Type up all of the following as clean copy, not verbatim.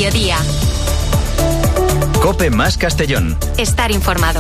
mediodía. COPE más Castellón. Estar informado.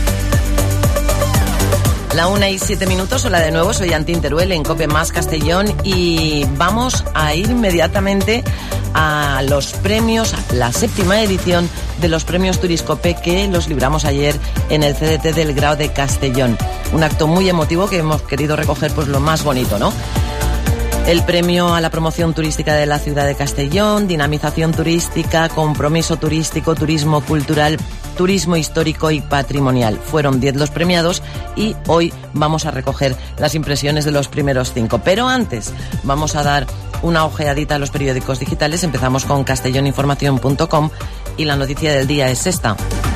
La 1:07, hola de nuevo, soy Antín Teruel en COPE más Castellón y vamos a ir inmediatamente a los premios, la 7ª edición de los premios Turiscope que los libramos ayer en el CDT del Grao de Castellón. Un acto muy emotivo que hemos querido recoger pues lo más bonito, ¿no? El premio a la promoción turística de la ciudad de Castellón, dinamización turística, compromiso turístico, turismo cultural, turismo histórico y patrimonial. Fueron 10 los premiados y hoy vamos a recoger las impresiones de los primeros 5. Pero antes vamos a dar una ojeadita a los periódicos digitales. Empezamos con castelloninformación.com y la noticia del día es esta.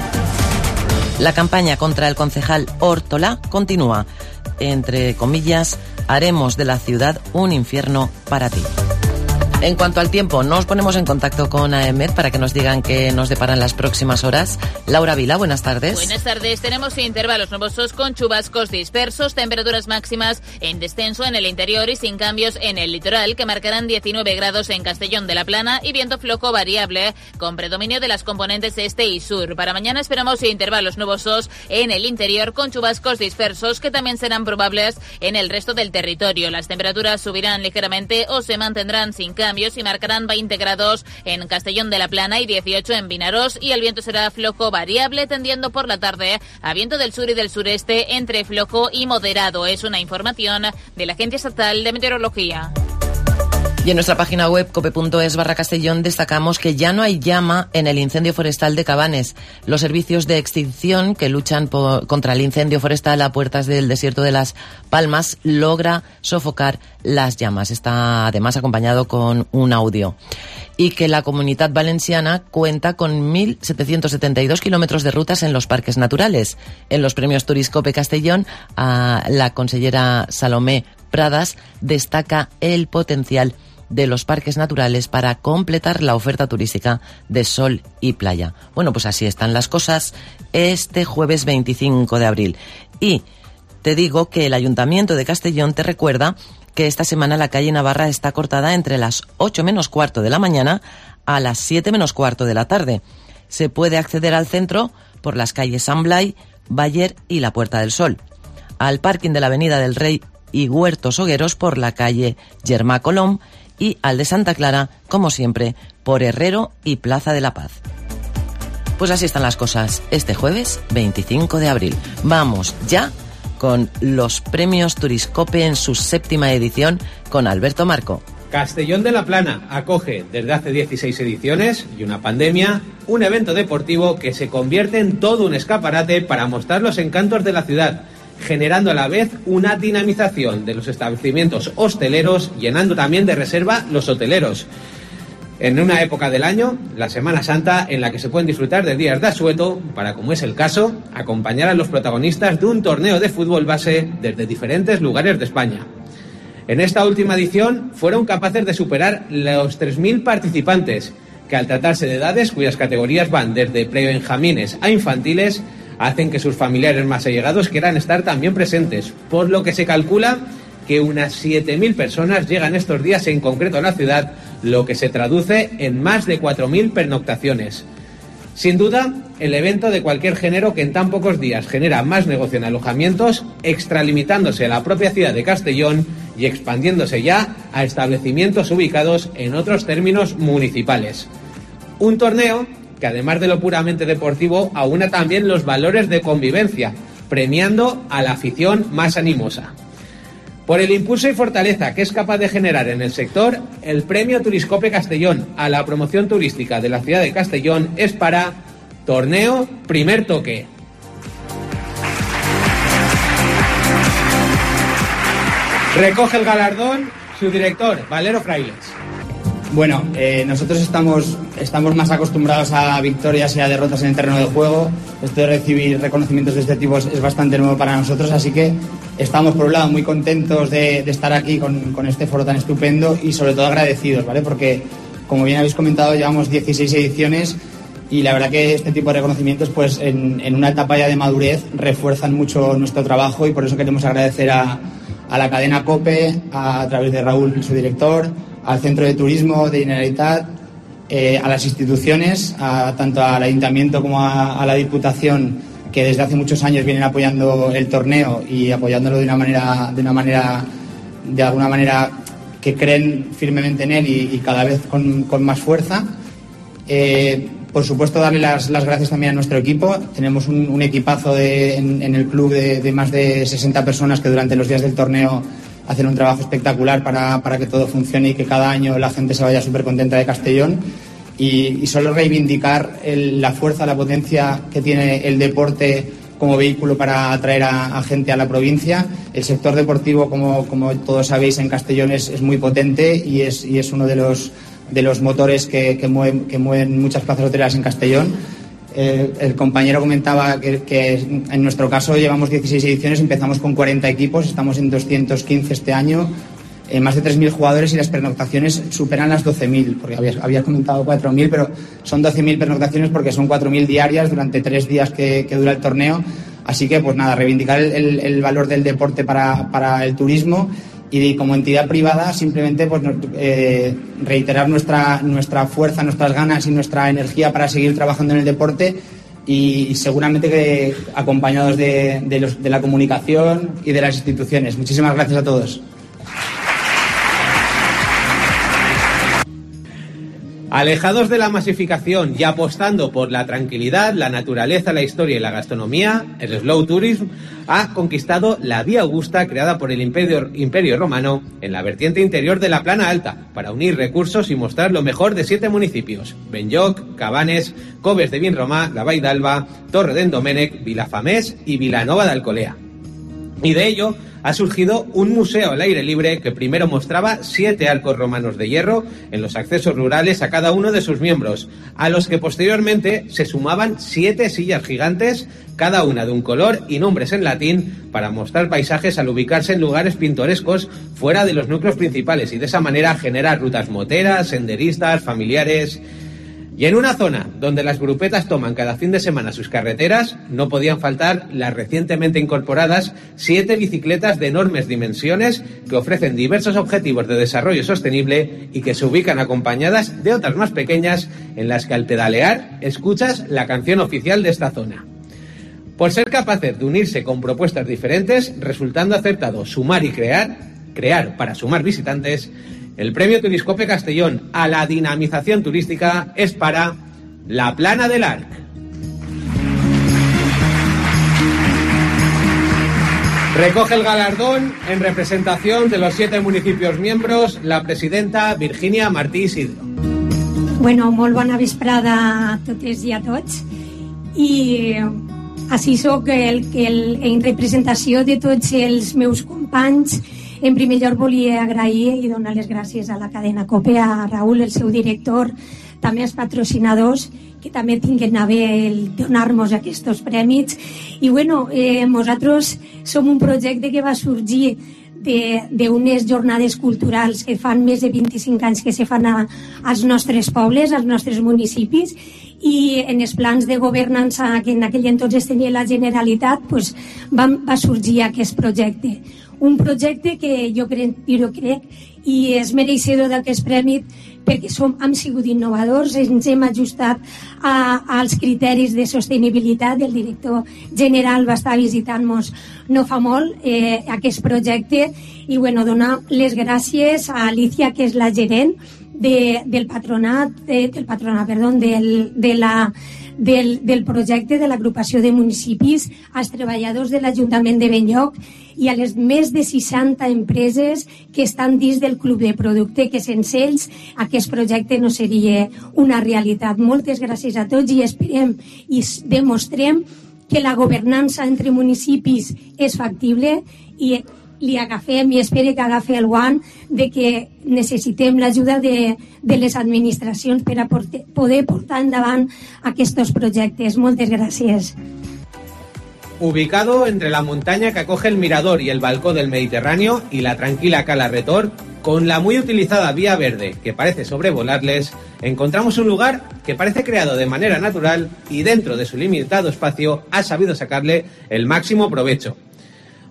La campaña contra el concejal Órtola continúa. Entre comillas, haremos de la ciudad un infierno para ti. En cuanto al tiempo, nos ponemos en contacto con AEMET para que nos digan qué nos deparan las próximas horas. Laura Vila, buenas tardes. Buenas tardes. Tenemos intervalos nubosos con chubascos dispersos, temperaturas máximas en descenso en el interior y sin cambios en el litoral, que marcarán 19 grados en Castellón de la Plana y viento flojo variable con predominio de las componentes este y sur. Para mañana esperamos intervalos nubosos en el interior con chubascos dispersos que también serán probables en el resto del territorio. Las temperaturas subirán ligeramente o se mantendrán sin cambios y marcarán 20 grados en Castellón de la Plana y 18 en Vinaròs, y el viento será flojo variable tendiendo por la tarde a viento del sur y del sureste entre flojo y moderado. Es una información de la Agencia Estatal de Meteorología. Y en nuestra página web cope.es/Castellón destacamos que ya no hay llama en el incendio forestal de Cabanes. Los servicios de extinción que luchan contra el incendio forestal a puertas del desierto de Las Palmas logra sofocar las llamas. Está además acompañado con un audio. Y que la Comunitat Valenciana cuenta con 1.772 kilómetros de rutas en los parques naturales. En los premios Turiscope Castellón, la consellera Salomé Pradas destaca el potencial de los parques naturales para completar la oferta turística de sol y playa. Bueno, pues así están las cosas este jueves 25 de abril. Y te digo que el Ayuntamiento de Castellón te recuerda que esta semana la calle Navarra está cortada entre las 8 menos cuarto de la mañana a las 7 menos cuarto de la tarde. Se puede acceder al centro por las calles San Blai, Bayer y la Puerta del Sol. Al parking de la Avenida del Rey y Huertos Hogueros por la calle Germà Colom y al de Santa Clara, como siempre, por Herrero y Plaza de la Paz. Pues así están las cosas este jueves 25 de abril. Vamos ya con los premios Turiscope en su 7ª edición con Alberto Marco. Castellón de la Plana acoge desde hace 16 ediciones y una pandemia un evento deportivo que se convierte en todo un escaparate para mostrar los encantos de la ciudad, generando a la vez una dinamización de los establecimientos hosteleros, llenando también de reserva los hoteleros. En una época del año, la Semana Santa, en la que se pueden disfrutar de días de asueto, para, como es el caso, acompañar a los protagonistas de un torneo de fútbol base desde diferentes lugares de España. En esta última edición fueron capaces de superar los 3.000 participantes, que al tratarse de edades cuyas categorías van desde prebenjamines a infantiles, hacen que sus familiares más allegados quieran estar también presentes, por lo que se calcula que unas 7.000 personas llegan estos días en concreto a la ciudad, lo que se traduce en más de 4.000 pernoctaciones. Sin duda, el evento de cualquier género que en tan pocos días genera más negocio en alojamientos, extralimitándose a la propia ciudad de Castellón y expandiéndose ya a establecimientos ubicados en otros términos municipales. Un torneo que, además de lo puramente deportivo, aúna también los valores de convivencia, premiando a la afición más animosa. Por el impulso y fortaleza que es capaz de generar en el sector, el premio Turiscope Castellón a la promoción turística de la ciudad de Castellón es para Torneo Primer Toque. Recoge el galardón su director, Valero Frailes. Bueno, nosotros estamos más acostumbrados a victorias y a derrotas en el terreno de juego. Esto de recibir reconocimientos de este tipo es bastante nuevo para nosotros, así que estamos, por un lado, muy contentos de estar aquí con este foro tan estupendo y sobre todo agradecidos, ¿vale? Porque, como bien habéis comentado, llevamos 16 ediciones y la verdad que este tipo de reconocimientos, pues en una etapa ya de madurez, refuerzan mucho nuestro trabajo, y por eso queremos agradecer a la cadena COPE, a través de Raúl, su director, al Centro de Turismo de Generalitat, a las instituciones, tanto al Ayuntamiento como a la Diputación, que desde hace muchos años vienen apoyando el torneo y apoyándolo de alguna manera que creen firmemente en él y cada vez con más fuerza. Por supuesto, darle las gracias también a nuestro equipo. Tenemos un equipazo en el club de más de 60 personas que durante los días del torneo hacen un trabajo espectacular para que todo funcione y que cada año la gente se vaya súper contenta de Castellón. Y solo reivindicar la fuerza, la potencia que tiene el deporte como vehículo para atraer a gente a la provincia. El sector deportivo, como todos sabéis, en Castellón es muy potente y es uno de los motores que mueven muchas plazas hoteleras en Castellón. El compañero comentaba que en nuestro caso llevamos 16 ediciones, empezamos con 40 equipos, estamos en 215 este año, más de 3.000 jugadores y las pernoctaciones superan las 12.000, porque habías comentado 4.000, pero son 12.000 pernoctaciones porque son 4.000 diarias durante 3 días que dura el torneo. Así que, pues nada, reivindicar el valor del deporte para el turismo y como entidad privada simplemente pues reiterar nuestra fuerza, nuestras ganas y nuestra energía para seguir trabajando en el deporte y seguramente que acompañados de la comunicación y de las instituciones. Muchísimas gracias a todos. Alejados de la masificación y apostando por la tranquilidad, la naturaleza, la historia y la gastronomía, el slow tourism ha conquistado la Vía Augusta creada por el Imperio Romano en la vertiente interior de la Plana Alta para unir recursos y mostrar lo mejor de 7 municipios: Benlloc, Cabanes, Coves de Vinromà, la Vall d'Alba, Torre d'en Domènec, Vilafamés y Vilanova d'Alcolea. Y de ello ha surgido un museo al aire libre que primero mostraba 7 arcos romanos de hierro en los accesos rurales a cada uno de sus miembros, a los que posteriormente se sumaban 7 sillas gigantes, cada una de un color y nombres en latín, para mostrar paisajes al ubicarse en lugares pintorescos fuera de los núcleos principales y de esa manera generar rutas moteras, senderistas, familiares. Y en una zona donde las grupetas toman cada fin de semana sus carreteras, no podían faltar las recientemente incorporadas 7 bicicletas de enormes dimensiones que ofrecen diversos objetivos de desarrollo sostenible y que se ubican acompañadas de otras más pequeñas en las que al pedalear escuchas la canción oficial de esta zona. Por ser capaces de unirse con propuestas diferentes, resultando acertado sumar y crear para sumar visitantes, el premio Turiscope Castellón a la dinamización turística es para la Plana del Arc. Recoge el galardón en representación de los 7 municipios miembros la presidenta Virginia Martí Isidro. Bueno, molt bona vesprada a totes i a tots. I així soc en representació de tots els meus companys. En primer lloc volia agrair i donar les gràcies a la cadena COPE, a Raül, el seu director, també als patrocinadors que també tinguen a bé el donar-nos aquests premis. I bueno, nosaltres som un projecte que va sorgir d'unes jornades culturals que fan més de 25 anys que se fan als nostres pobles, als nostres municipis, i en els plans de governança que en aquell entonces tenia la Generalitat pues, va sorgir aquest projecte. Un projecte que jo crec i és mereixedor d'aquest premi perquè hem sigut innovadors, ens hem ajustat als criteris de sostenibilitat. El director general va estar visitant-nos no fa molt aquest projecte i bueno, donar les gràcies a Alicia, que és la gerent del projecte de l'agrupació de municipis, als treballadors de l'Ajuntament de Benlloc i a les més de 60 empreses que estan dins del club de producte, que sense ells aquest projecte no seria una realitat. Moltes gràcies a tots i esperem i demostrem que la governança entre municipis és factible i li agafem i espero que agafi el guant de que necessitem l'ajuda de les administracions per a poder portar endavant aquests projectes. Moltes gràcies. Ubicado entre la montaña que acoge el mirador y el balcón del Mediterráneo y la tranquila Cala Retor, con la muy utilizada Vía Verde que parece sobrevolarles, encontramos un lugar que parece creado de manera natural y dentro de su limitado espacio ha sabido sacarle el máximo provecho.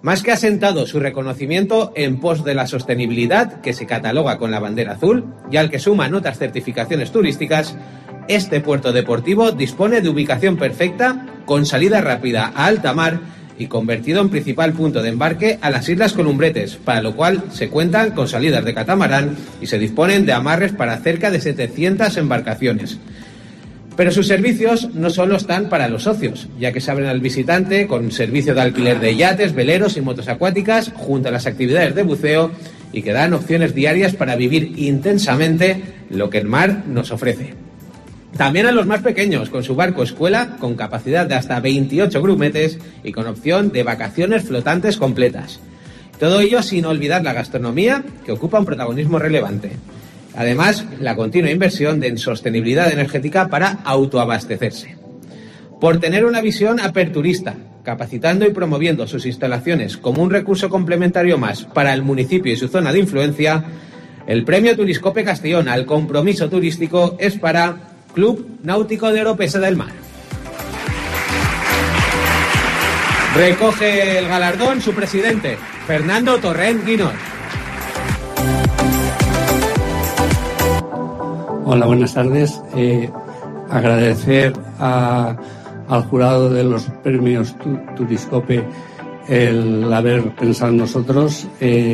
Más que asentado su reconocimiento en pos de la sostenibilidad, que se cataloga con la bandera azul, y al que suman otras certificaciones turísticas, este puerto deportivo dispone de ubicación perfecta, con salida rápida a alta mar y convertido en principal punto de embarque a las Islas Columbretes, para lo cual se cuentan con salidas de catamarán y se disponen de amarres para cerca de 700 embarcaciones. Pero sus servicios no solo están para los socios, ya que se abren al visitante con servicio de alquiler de yates, veleros y motos acuáticas, junto a las actividades de buceo, y que dan opciones diarias para vivir intensamente lo que el mar nos ofrece. También a los más pequeños, con su barco escuela, con capacidad de hasta 28 grumetes y con opción de vacaciones flotantes completas. Todo ello sin olvidar la gastronomía, que ocupa un protagonismo relevante. Además, la continua inversión en sostenibilidad energética para autoabastecerse. Por tener una visión aperturista, capacitando y promoviendo sus instalaciones como un recurso complementario más para el municipio y su zona de influencia, el Premio Turiscope Castellón al compromiso turístico es para Club Náutico de Oropesa del Mar. Recoge el galardón su presidente, Fernando Torrent Guinot. Hola, buenas tardes. Agradecer al jurado de los premios Turiscope el haber pensado en nosotros.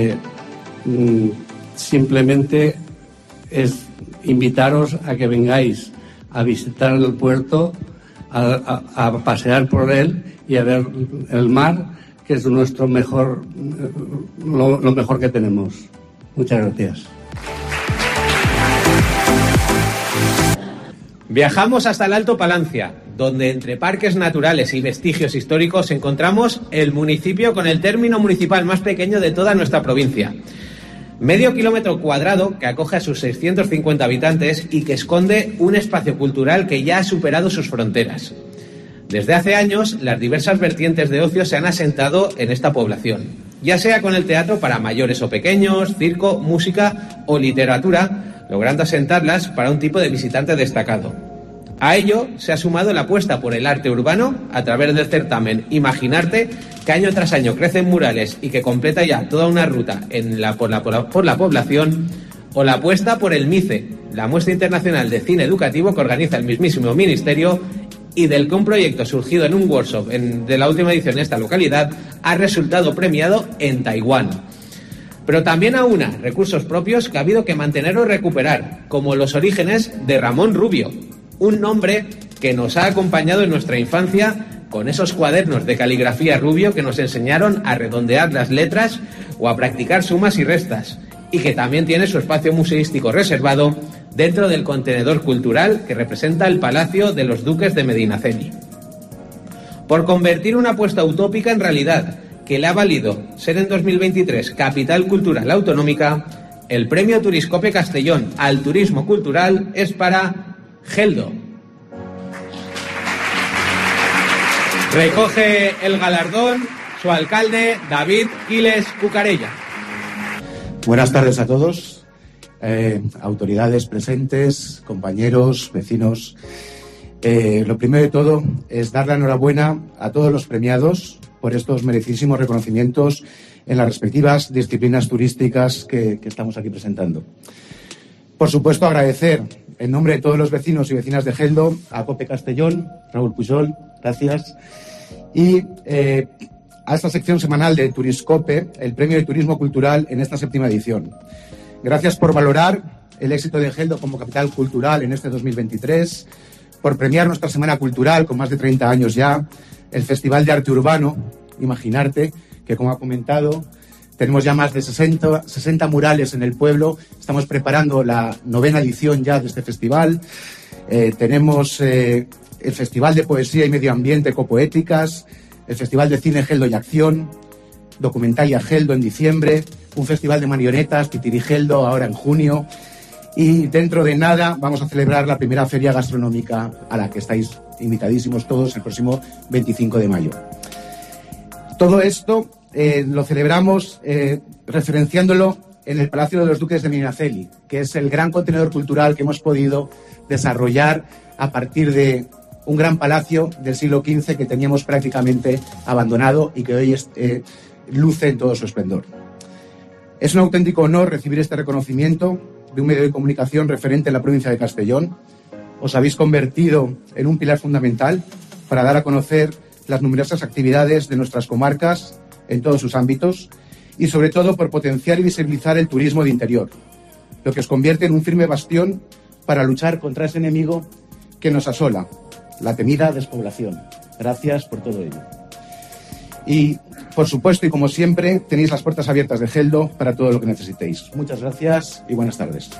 Simplemente es invitaros a que vengáis a visitar el puerto, a pasear por él y a ver el mar, que es nuestro mejor, lo mejor que tenemos. Muchas gracias. Viajamos hasta el Alto Palancia, donde entre parques naturales y vestigios históricos encontramos el municipio con el término municipal más pequeño de toda nuestra provincia. Medio kilómetro cuadrado que acoge a sus 650 habitantes y que esconde un espacio cultural que ya ha superado sus fronteras. Desde hace años, las diversas vertientes de ocio se han asentado en esta población, ya sea con el teatro para mayores o pequeños, circo, música o literatura, logrando asentarlas para un tipo de visitante destacado. A ello se ha sumado la apuesta por el arte urbano a través del certamen Imaginarte, que año tras año crece en murales y que completa ya toda una ruta por la población, o la apuesta por el MICE, la muestra internacional de cine educativo que organiza el mismísimo ministerio y del que un proyecto surgido en un workshop de la última edición en esta localidad ha resultado premiado en Taiwán. Pero también aúna recursos propios que ha habido que mantener o recuperar, como los orígenes de Ramón Rubio, un nombre que nos ha acompañado en nuestra infancia con esos cuadernos de caligrafía Rubio que nos enseñaron a redondear las letras o a practicar sumas y restas, y que también tiene su espacio museístico reservado dentro del contenedor cultural que representa el Palacio de los Duques de Medinaceli. Por convertir una apuesta utópica en realidad, que le ha valido ser en 2023 Capital Cultural Autonómica, el Premio Turiscope Castellón al Turismo Cultural es para Geldo. Recoge el galardón su alcalde David Quiles Cucarella. Buenas tardes a todos, autoridades presentes, compañeros, vecinos. Lo primero de todo es dar la enhorabuena a todos los premiados por estos merecidísimos reconocimientos en las respectivas disciplinas turísticas que estamos aquí presentando. Por supuesto, agradecer en nombre de todos los vecinos y vecinas de Geldo a Cope Castellón, Raúl Pujol, gracias, y a esta sección semanal de Turiscope, el Premio de Turismo Cultural en esta 7ª edición. Gracias por valorar el éxito de Geldo como capital cultural en este 2023, por premiar nuestra Semana Cultural con más de 30 años ya, el Festival de Arte Urbano, Imaginarte, que como ha comentado, tenemos ya más de 60 murales en el pueblo, estamos preparando la 9ª edición ya de este festival, tenemos el Festival de Poesía y Medio Ambiente Copoéticas, el Festival de Cine Geldo y Acción, Documentalia Geldo en diciembre, un festival de marionetas, Titiri Geldo, ahora en junio, y dentro de nada vamos a celebrar la primera feria gastronómica a la que estáis invitadísimos todos el próximo 25 de mayo. Todo esto lo celebramos referenciándolo en el Palacio de los Duques de Medinaceli, que es el gran contenedor cultural que hemos podido desarrollar a partir de un gran palacio del siglo XV que teníamos prácticamente abandonado y que hoy luce en todo su esplendor. Es un auténtico honor recibir este reconocimiento de un medio de comunicación referente en la provincia de Castellón. Os habéis convertido en un pilar fundamental para dar a conocer las numerosas actividades de nuestras comarcas en todos sus ámbitos y sobre todo por potenciar y visibilizar el turismo de interior, lo que os convierte en un firme bastión para luchar contra ese enemigo que nos asola, la temida despoblación. Gracias por todo ello. Y, por supuesto, y como siempre, tenéis las puertas abiertas de Geldo para todo lo que necesitéis. Muchas gracias y buenas tardes.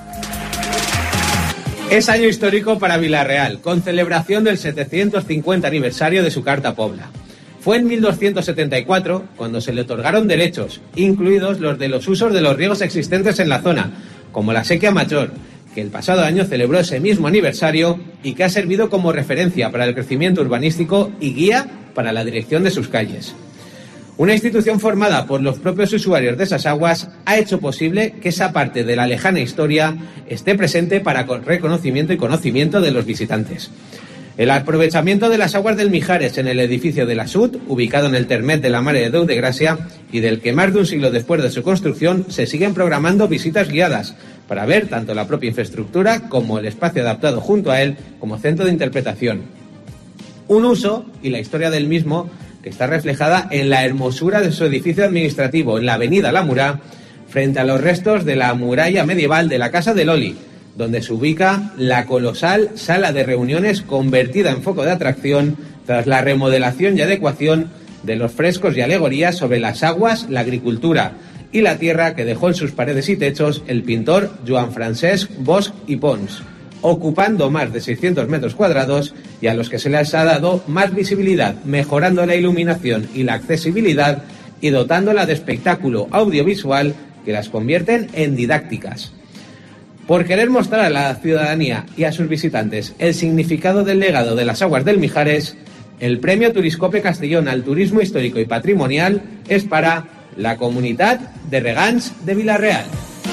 Es año histórico para Vila-real, con celebración del 750 aniversario de su Carta Pobla. Fue en 1274 cuando se le otorgaron derechos, incluidos los de los usos de los riegos existentes en la zona, como la Sequía Mayor, que el pasado año celebró ese mismo aniversario y que ha servido como referencia para el crecimiento urbanístico y guía para la dirección de sus calles. Una institución formada por los propios usuarios de esas aguas ha hecho posible que esa parte de la lejana historia esté presente para reconocimiento y conocimiento de los visitantes. El aprovechamiento de las aguas del Mijares en el edificio de la SUT, ubicado en el Termet de la Mare de Déu de Gràcia, y del que más de un siglo después de su construcción se siguen programando visitas guiadas para ver tanto la propia infraestructura como el espacio adaptado junto a él como centro de interpretación. Un uso y la historia del mismo que está reflejada en la hermosura de su edificio administrativo en la avenida La Murá, frente a los restos de la muralla medieval de la Casa de Loli, donde se ubica la colosal sala de reuniones convertida en foco de atracción tras la remodelación y adecuación de los frescos y alegorías sobre las aguas, la agricultura y la tierra que dejó en sus paredes y techos el pintor Joan Francesc Bosch i Pons, ocupando más de 600 metros cuadrados y a los que se les ha dado más visibilidad, mejorando la iluminación y la accesibilidad y dotándola de espectáculo audiovisual que las convierten en didácticas. Por querer mostrar a la ciudadanía y a sus visitantes el significado del legado de las aguas del Mijares, el Premio Turiscope Castellón al Turismo Histórico y Patrimonial es para la Comunitat de Regants de Vila-real.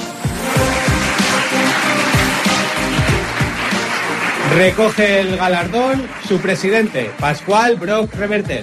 Recoge el galardón su presidente, Pasqual Broch Reverter.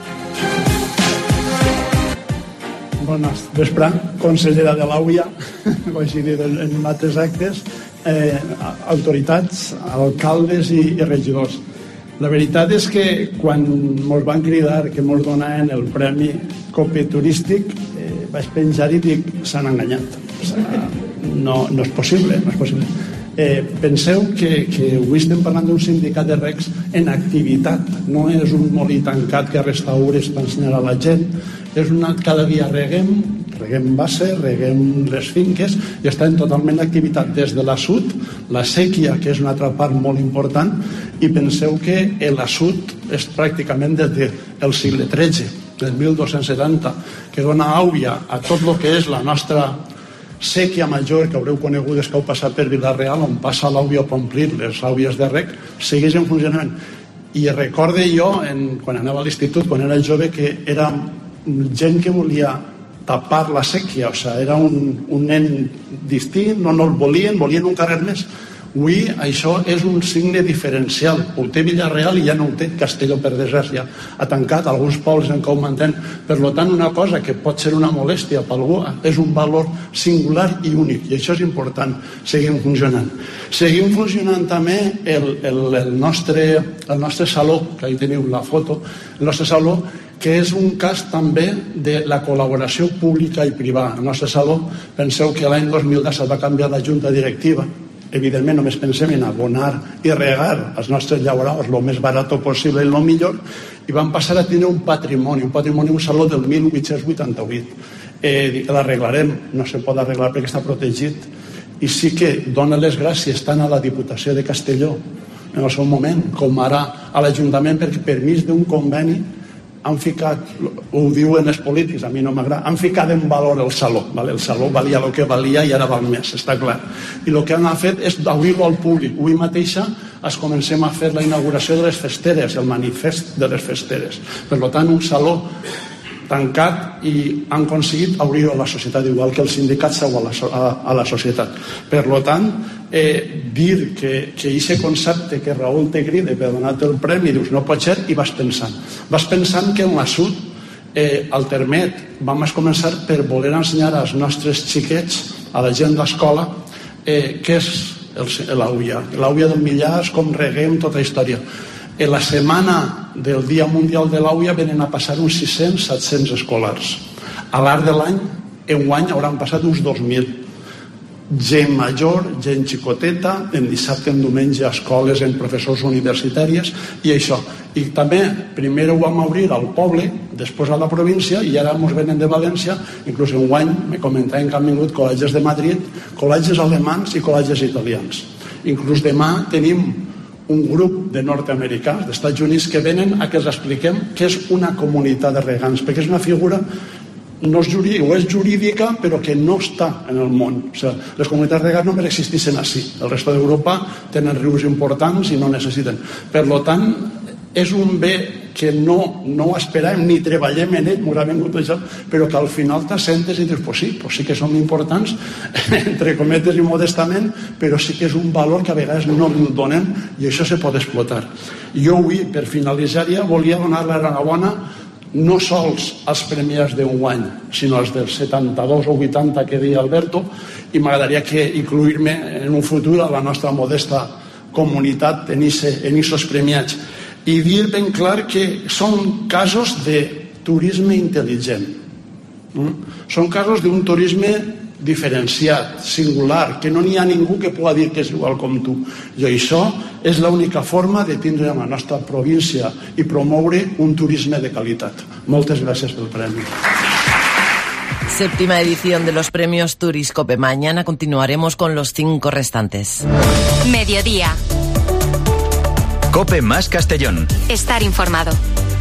Bones vespre, consellera de l'AUIA, coincidit en altres actes, autoritats, alcaldes i regidors. La veritat és que quan ens van cridar que ens donaven el Premi Cope Turístic, vaig pensar i dic, s'han enganyat. No és possible, no és possible. Penseu que avui estem parlant d'un sindicat de recs en activitat, no és un molí tancat que restaures per ensenyar a la gent, és cada dia reguem base, reguem les finques i estem totalment en activitat des de la SUT, la sèquia, que és una altra part molt important, i penseu que la SUT és pràcticament des del segle XIII, del 1270, que dona àuria a tot el que és la nostra sèquia major, que haureu conegut des que heu passat per Vila-real, on passa l'àuia per omplir les àuies de rec, segueix en funcionament. I recorde jo, quan anava a l'institut, quan era jove, que era gent que volia tapar la sèquia, o sigui, era un nen distint, no el volien un carrer més. Avui això és un signe diferencial. Ho té Vila-real i ja no ho té Castelló, per desgràcia. Ha tancat, alguns pobles encara ho mantenen. Per tant, una cosa que pot ser una molèstia per algú és un valor singular i únic, i això és important. Seguim funcionant. Seguim funcionant també el nostre saló, que ahí teniu la foto, el nostre saló, que és un cas també de la col·laboració pública i privada. El nostre saló, penseu que l'any 2010 va canviar la junta directiva. Evidentment només pensem en abonar i regar els nostres llauraos el més barat possible i el millor, i vam passar a tenir un patrimoni, un saló del 1888. L'arreglarem, no se pot arreglar perquè està protegit, i sí que dona les gràcies tant a la Diputació de Castelló en el seu moment com ara a l'Ajuntament, perquè per mig d'un conveni han ficat, ho diuen els polítics, a mi no m'agrada, han ficat en valor el saló. El saló valia el que valia i ara val més, està clar. I el que han fet és obrir-lo al públic. Avui mateixa es comencem a fer la inauguració de les festeres, el manifest de les festeres. Per tant, un saló tancat i han aconseguit obrir-ho a la societat, igual que el sindicat seu a la societat. Per tant, dir que aquest concepte que Raül te crida per donar-te el premi, dius, no pot ser, i vas pensant que en la SUT al Termet vam començar per voler ensenyar als nostres xiquets, a la gent d'escola, què és l'AUIA. L'AUIA del Millars, com reguem, tota la història. En la setmana del Dia Mundial de l'AUIA venen a passar uns 600-700 escolars. A l'arc de l'any, enguany hauran passat uns 2.000. Gent major, gent xicoteta, en dissabte, en diumenge, a escoles, en professors universitàries, i això. I també, primer ho vam obrir al poble, després a la província, i ara ens venen de València, inclús enguany me comentaven que han vingut col·legis de Madrid, col·legis alemans i col·legis italians. Inclús demà tenim un grup de nord-americans, d'Estats Units, que venen a que els expliquem què és una comunitat de regants, perquè és una figura no és jurídica, o és jurídica, però que no està en el món. O sigui, les comunitats de regants només existeixen així. El resto d'Europa tenen rius importants i no necessiten. Per tant, és un bé que no ho esperàvem ni treballem en ell, m'ho ha vingut això, però que al final t'assentes i dius, pues sí que som importants, entre cometes i modestament, però sí que és un valor que a vegades no el donem i això se pot explotar. Jo avui, per finalitzar ja, volia donar l'enhorabona no sols als premiats d'enguany, sinó als dels 72 o 80 que deia Alberto, i m'agradaria que incluir-me en un futur a la nostra modesta comunitat en aquests premiats. I dir ben clar que són casos de turisme intel·ligent. Són casos d'un turisme diferenciat, singular, que no n'hi ha ningú que pugui dir que és igual com tu. I això és l'única forma de tindre en la nostra província i promoure un turisme de qualitat. Moltes gràcies pel premi. Séptima edición de los premios Turiscope. Mañana continuaremos con los 5 restantes. Mediodía. Cope más Castellón. Estar informado.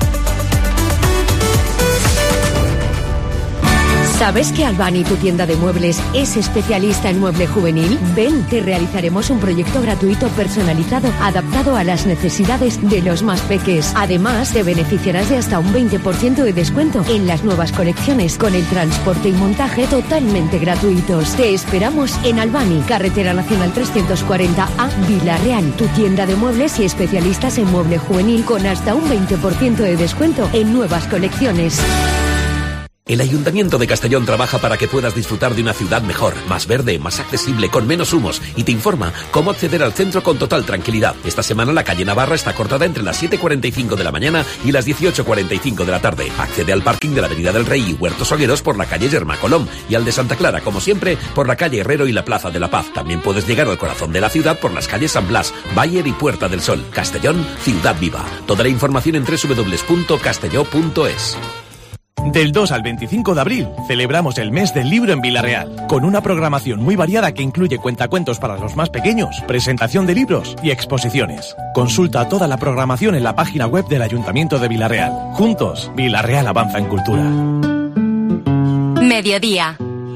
¿Sabes que Albani, tu tienda de muebles, es especialista en mueble juvenil? Ven, te realizaremos un proyecto gratuito personalizado, adaptado a las necesidades de los más peques. Además, te beneficiarás de hasta un 20% de descuento en las nuevas colecciones, con el transporte y montaje totalmente gratuitos. Te esperamos en Albani, Carretera Nacional 340A, Vila-real. Tu tienda de muebles y especialistas en mueble juvenil, con hasta un 20% de descuento en nuevas colecciones. El Ayuntamiento de Castellón trabaja para que puedas disfrutar de una ciudad mejor, más verde, más accesible, con menos humos, y te informa cómo acceder al centro con total tranquilidad. Esta semana la calle Navarra está cortada entre las 7:45 de la mañana y las 18:45 de la tarde. Accede al parking de la Avenida del Rey y Huertos Olgueros por la calle Germà Colom, y al de Santa Clara, como siempre, por la calle Herrero y la Plaza de la Paz. También puedes llegar al corazón de la ciudad por las calles San Blas, Bayer y Puerta del Sol. Castellón, ciudad viva. Toda la información en www.castelló.es. Del 2 al 25 de abril celebramos el mes del libro en Vila-real, con una programación muy variada que incluye cuentacuentos para los más pequeños, presentación de libros y exposiciones. Consulta toda la programación en la página web del Ayuntamiento de Vila-real. Juntos, Vila-real avanza en cultura. Mediodía.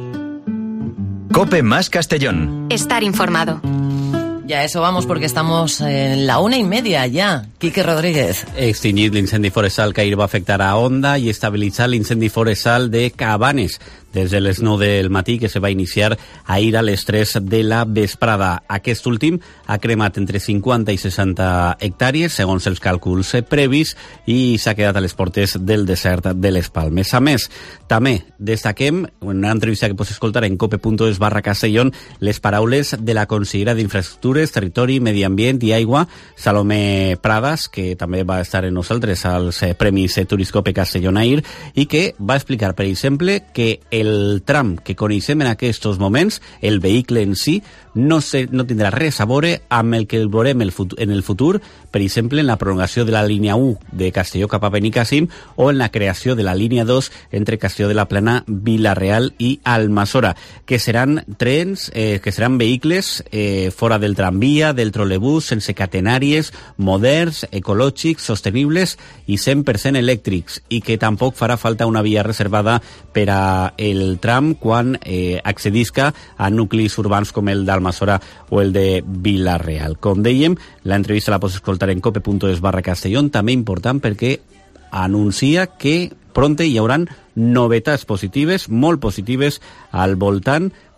Cope más Castellón. Estar informado. Ya eso vamos, porque estamos en la 1:30 ya. Quique Rodríguez. Extingir l'incendi forestal que ahir va afectar a Onda i estabilitzar l'incendi forestal de Cabanes des de les 9 del matí, que se va iniciar ahir a les 3 de la vesprada. Aquest últim ha cremat entre 50 i 60 hectàrees, segons els càlculs previs, i s'ha quedat a les portes del desert de les Palmes. A més, també destaquem, en una entrevista que pots escoltar en cope.es/Castellón, les paraules de la consellera d'Infraestructures, Territori, Medi Ambient i Aigua, Salomé Pradas, que també va estar en nosaltres als Premis Turiscope Castellón ahir, i que va explicar, per exemple, que el tram que coneixem en aquests moments, el vehicle en si, no tindrà res a veure amb el que el veurem en el futur, per exemple, en la prolongació de la línia 1 de Castelló cap a Benicàssim o en la creació de la línia 2 entre Castelló de la Plana, Vila-real i Almassora, que seran trens, que seran vehicles fora del tramvia, del trolebús, sense catenàries, moderns, ecològics, sostenibles i 100% elèctrics, i que tampoc farà falta una via reservada per a el tram quan accedisca a nuclis urbans com el d'Almassora o el de Vila-real. Com dèiem, l'entrevista la pots escoltar en cope.es/Castellón, també important perquè anuncia que pronte hi haurà novetats positives, molt positives, al voltant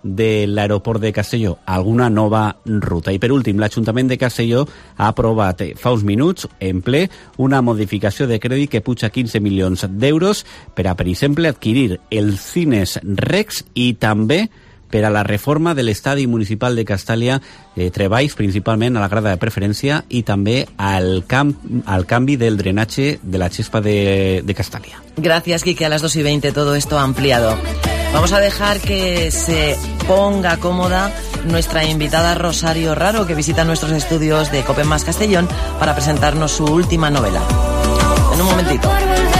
de l'aeroport de Castelló alguna nova ruta. I per últim, l'Ajuntament de Castelló ha aprovat fa uns minuts en ple una modificació de crèdit que puja 15 milions d'euros per a, per exemple, adquirir els cines Rex i també per a la reforma de l'estadi municipal de Castàlia, treballs principalment a la grada de preferència i també al canvi del drenatge de la Xespa de Castàlia. Gracias, Quique. A las 2:20 todo esto ampliado. Vamos a dejar que se ponga cómoda nuestra invitada Rosario Raro, que visita nuestros estudios de COPE Más Castellón para presentarnos su última novela. En un momentito.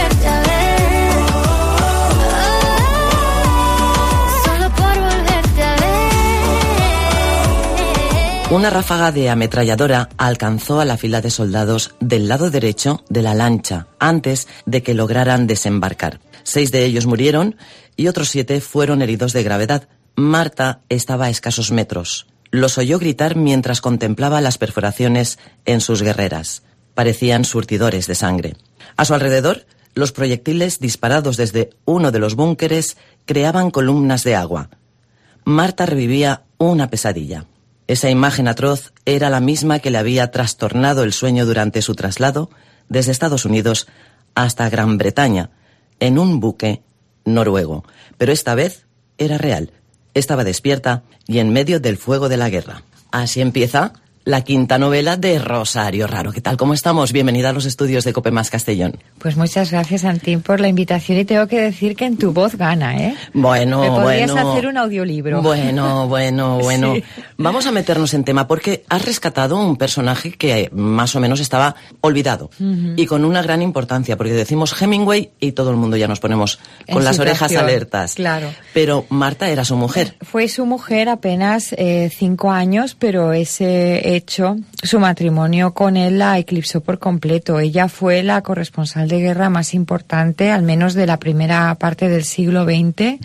Una ráfaga de ametralladora alcanzó a la fila de soldados del lado derecho de la lancha antes de que lograran desembarcar. 6 de ellos murieron y otros 7 fueron heridos de gravedad. Marta estaba a escasos metros. Los oyó gritar mientras contemplaba las perforaciones en sus guerreras. Parecían surtidores de sangre. A su alrededor, los proyectiles disparados desde uno de los búnkeres creaban columnas de agua. Marta revivía una pesadilla. Esa imagen atroz era la misma que le había trastornado el sueño durante su traslado desde Estados Unidos hasta Gran Bretaña, en un buque noruego. Pero esta vez era real. Estaba despierta y en medio del fuego de la guerra. Así empieza la quinta novela de Rosario Raro. ¿Qué tal? ¿Cómo estamos? Bienvenida a los estudios de COPE Más Castellón. Pues muchas gracias, Antín, por la invitación y tengo que decir que en tu voz gana, ¿eh? Bueno, Me podrías hacer un audiolibro. Bueno. Sí. Vamos a meternos en tema porque has rescatado un personaje que más o menos estaba olvidado y con una gran importancia, porque decimos Hemingway y todo el mundo ya nos ponemos con las orejas alertas. Claro. Pero Marta era su mujer. Fue su mujer apenas 5 años, pero ese hecho, su matrimonio con él la eclipsó por completo. Ella fue la corresponsal de guerra más importante, al menos de la primera parte del siglo XX,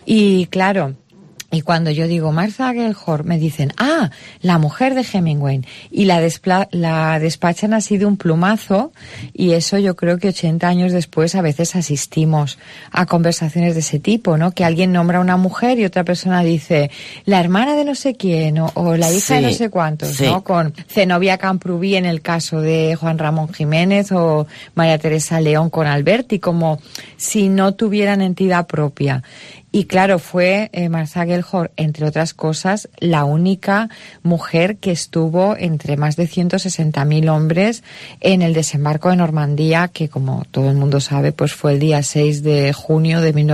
y claro, y cuando yo digo Martha Gellhorn, me dicen, la mujer de Hemingway, y la despachan así de un plumazo, y eso yo creo que 80 años después a veces asistimos a conversaciones de ese tipo, ¿no? Que alguien nombra a una mujer y otra persona dice, la hermana de no sé quién, o la hija de no sé cuántos, ¿no? Con Zenobia Camprubí en el caso de Juan Ramón Jiménez, o María Teresa León con Alberti, como si no tuvieran entidad propia. Y claro, fue Martha Gellhorn, entre otras cosas, la única mujer que estuvo entre más de 160.000 hombres en el desembarco de Normandía, que como todo el mundo sabe, pues fue el día 6 de junio de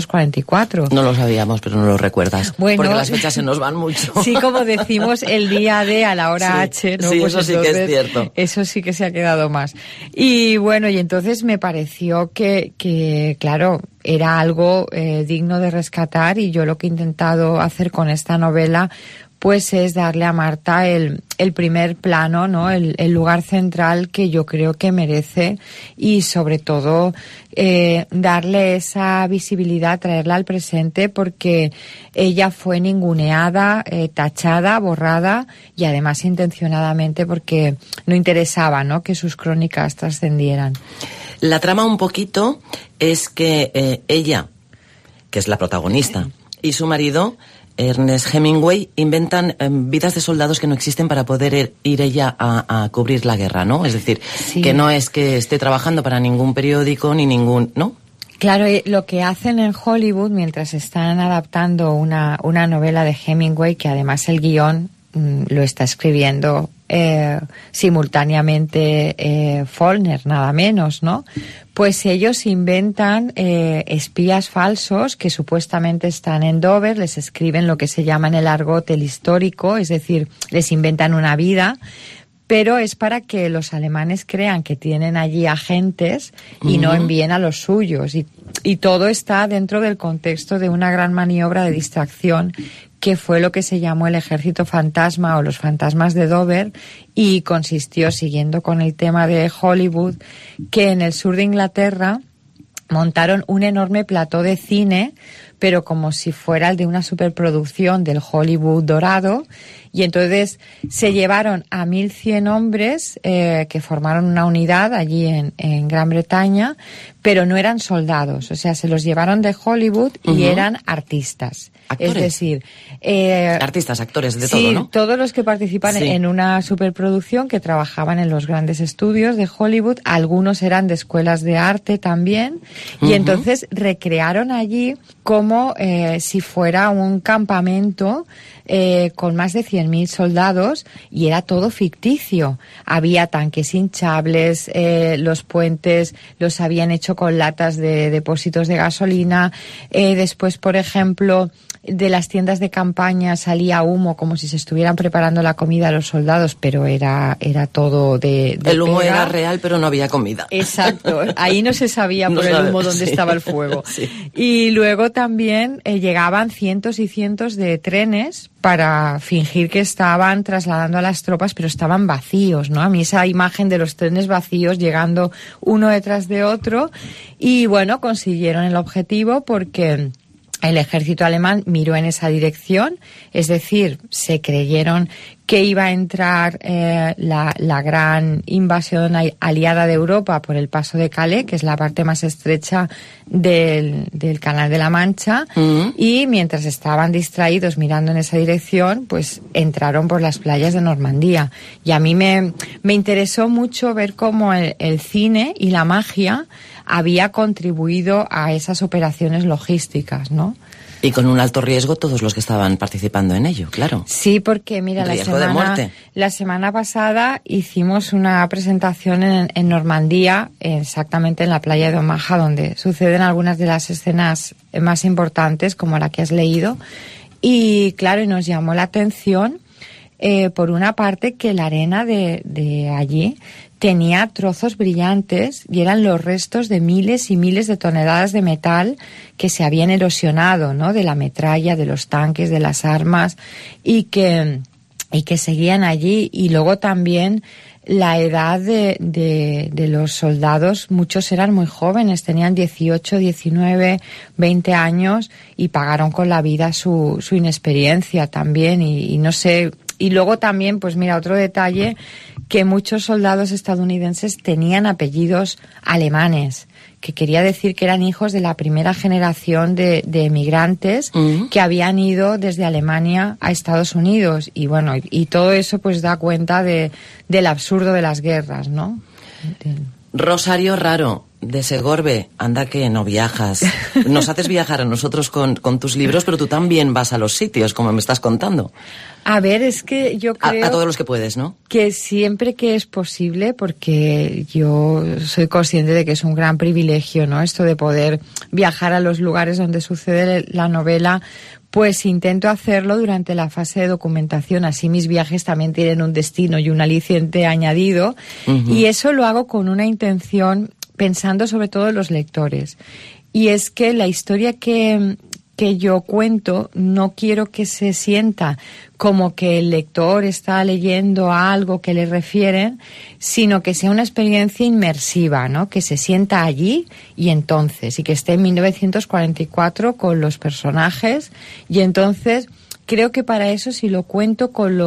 1944. No lo sabíamos, pero no lo recuerdas. Bueno, porque las fechas se nos van mucho. Sí, como decimos, el día D a la hora H, ¿no? Sí, pues eso sí que es cierto. Eso sí que se ha quedado más. Y bueno, y entonces me pareció que claro, era algo digno de rescatar, y yo lo que he intentado hacer con esta novela pues es darle a Marta el primer plano, ¿no? El lugar central que yo creo que merece, y sobre todo darle esa visibilidad, traerla al presente, porque ella fue ninguneada, tachada, borrada, y además intencionadamente, porque no interesaba, ¿no?, que sus crónicas trascendieran. La trama un poquito es que ella, que es la protagonista, y su marido, Ernest Hemingway, inventan vidas de soldados que no existen para poder ir ella a cubrir la guerra, ¿no? Es decir, que no es que esté trabajando para ningún periódico ni ningún, ¿no? Claro, lo que hacen en Hollywood mientras están adaptando una novela de Hemingway, que además el guión lo está escribiendo simultáneamente Faulkner, nada menos, ¿no? Pues ellos inventan espías falsos que supuestamente están en Dover, les escriben lo que se llama en el argot el histórico, es decir, les inventan una vida, pero es para que los alemanes crean que tienen allí agentes y no envíen a los suyos. Y todo está dentro del contexto de una gran maniobra de distracción, que fue lo que se llamó el ejército fantasma o los fantasmas de Dover, y consistió, siguiendo con el tema de Hollywood, que en el sur de Inglaterra montaron un enorme plató de cine pero como si fuera el de una superproducción del Hollywood dorado. Y entonces se llevaron a 1.100 hombres que formaron una unidad allí en Gran Bretaña, pero no eran soldados, o sea, se los llevaron de Hollywood y eran artistas. ¿Actores? Es decir, artistas, actores, de sí, todo, ¿no? todos los que participan Sí. en una superproducción, que trabajaban en los grandes estudios de Hollywood, algunos eran de escuelas de arte también, y entonces recrearon allí como si fuera un campamento con más de 100.000 soldados, y era todo ficticio. Había tanques hinchables, los puentes los habían hecho con latas de depósitos de gasolina. Después, por ejemplo, de las tiendas de campaña salía humo como si se estuvieran preparando la comida a los soldados, pero era todo de el humo pega. era real, pero no había comida. Exacto, ahí no se sabía por el humo dónde estaba el fuego. Sí. Y luego también llegaban cientos y cientos de trenes para fingir que estaban trasladando a las tropas, pero estaban vacíos, ¿no? A mí esa imagen de los trenes vacíos llegando uno detrás de otro, y bueno, consiguieron el objetivo porque el ejército alemán miró en esa dirección, es decir, se creyeron que iba a entrar la gran invasión aliada de Europa por el paso de Calais, que es la parte más estrecha del Canal de la Mancha, y mientras estaban distraídos mirando en esa dirección, pues entraron por las playas de Normandía. Y a mí me interesó mucho ver cómo el cine y la magia había contribuido a esas operaciones logísticas, ¿no? Y con un alto riesgo todos los que estaban participando en ello, claro. Sí, porque mira, la semana pasada hicimos una presentación en Normandía, exactamente en la playa de Omaha, donde suceden algunas de las escenas más importantes, como la que has leído. Y claro, y nos llamó la atención, por una parte, que la arena de allí tenía trozos brillantes y eran los restos de miles y miles de toneladas de metal que se habían erosionado, ¿no? De la metralla, de los tanques, de las armas, y que seguían allí. Y luego también la edad de los soldados, muchos eran muy jóvenes, tenían 18, 19, 20 años, y pagaron con la vida su inexperiencia también, y no sé. Y luego también, pues mira, otro detalle, que muchos soldados estadounidenses tenían apellidos alemanes, que quería decir que eran hijos de la primera generación de emigrantes que habían ido desde Alemania a Estados Unidos. Y bueno, y todo eso pues da cuenta del absurdo de las guerras, ¿no? Rosario Raro, de Segorbe, anda que no viajas. Nos haces viajar a nosotros con tus libros, pero tú también vas a los sitios, como me estás contando. A ver, es que yo creo... A todos los que puedes, ¿no? Que siempre que es posible, porque yo soy consciente de que es un gran privilegio, ¿no? Esto de poder viajar a los lugares donde sucede la novela, pues intento hacerlo durante la fase de documentación. Así mis viajes también tienen un destino y un aliciente añadido. Y eso lo hago con una intención, pensando sobre todo en los lectores. Y es que la historia que yo cuento, no quiero que se sienta como que el lector está leyendo algo que le refieren, sino que sea una experiencia inmersiva, ¿no? Que se sienta allí y entonces, y que esté en 1944 con los personajes, y entonces creo que para eso, si lo cuento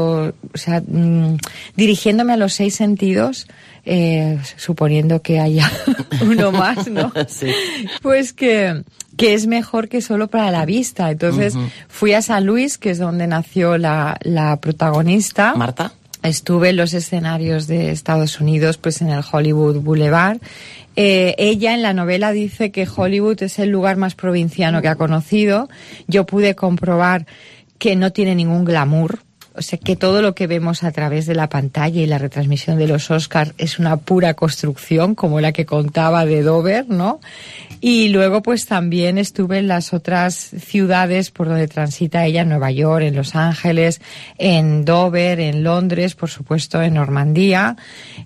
dirigiéndome a los 6 sentidos, suponiendo que haya uno más, ¿no? Sí. Pues que es mejor que solo para la vista. Entonces fui a San Luis, que es donde nació la protagonista. Marta. Estuve en los escenarios de Estados Unidos, pues en el Hollywood Boulevard. Ella en la novela dice que Hollywood es el lugar más provinciano que ha conocido. Yo pude comprobar que no tiene ningún glamour. O sea, que todo lo que vemos a través de la pantalla y la retransmisión de los Oscars es una pura construcción, como la que contaba de Dover, ¿no? Y luego, pues también estuve en las otras ciudades por donde transita ella, en Nueva York, en Los Ángeles, en Dover, en Londres, por supuesto, en Normandía,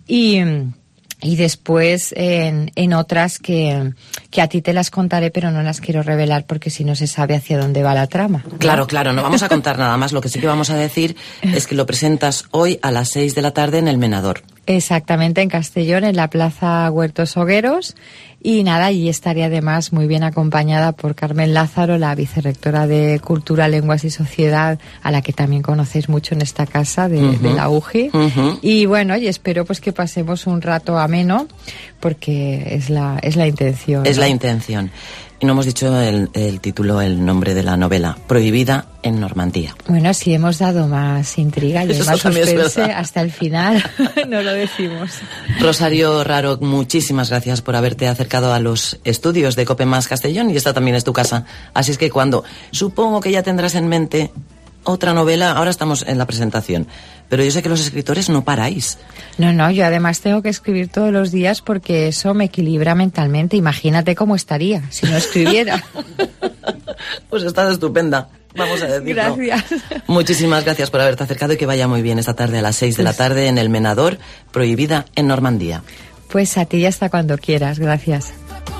y después en otras que a ti te las contaré, pero no las quiero revelar porque si no se sabe hacia dónde va la trama, ¿no? Claro, no vamos a contar nada más. Lo que sí que vamos a decir es que lo presentas hoy a las 6 de la tarde en El Menador. Exactamente, en Castellón, en la Plaza Huertos Hogueros. Y nada, allí estaría además muy bien acompañada por Carmen Lázaro, la vicerrectora de Cultura, Lenguas y Sociedad, a la que también conocéis mucho en esta casa de la UGI. Y bueno, y espero pues que pasemos un rato ameno, porque es la intención. Es ¿no? la intención. Y no hemos dicho el título, el nombre de la novela, Prohibida en Normandía. Bueno, si hemos dado más intriga y más suspense hasta el final, no lo decimos. Rosario Raro, muchísimas gracias por haberte acercado a los estudios de COPE Más Castellón, y esta también es tu casa. Así es que supongo que ya tendrás en mente otra novela, ahora estamos en la presentación, pero yo sé que los escritores no paráis. No, yo además tengo que escribir todos los días porque eso me equilibra mentalmente. Imagínate cómo estaría si no escribiera. Pues estás estupenda, vamos a decirlo. Gracias. Muchísimas gracias por haberte acercado y que vaya muy bien esta tarde a las 6 de la tarde en El Menador, Prohibida en Normandía. Pues a ti y hasta cuando quieras, gracias.